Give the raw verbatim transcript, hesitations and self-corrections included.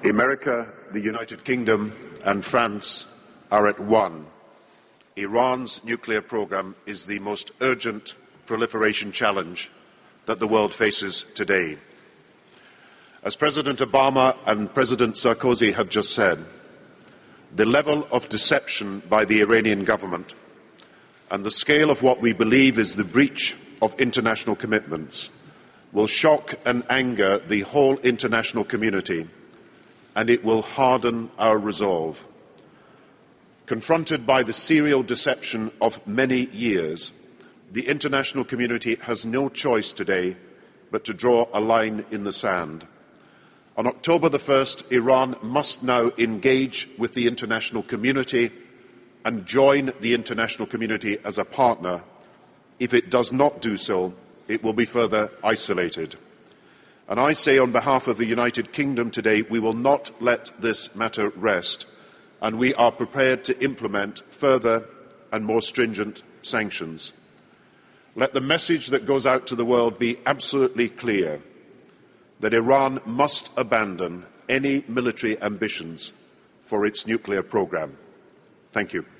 America, the United Kingdom and France are at one. Iran's nuclear program is the most urgent proliferation challenge that the world faces today. As President Obama and President Sarkozy have just said, the level of deception by the Iranian government and the scale of what we believe is the breach of international commitments will shock and anger the whole international community, and it will harden our resolve. Confronted by the serial deception of many years, the international community has no choice today but to draw a line in the sand. On October the first, Iran must now engage with the international community and join the international community as a partner. If it does not do so, it will be further isolated. And I say on behalf of the United Kingdom today, we will not let this matter rest, and we are prepared to implement further and more stringent sanctions. Let the message that goes out to the world be absolutely clear, that Iran must abandon any military ambitions for its nuclear program. Thank you.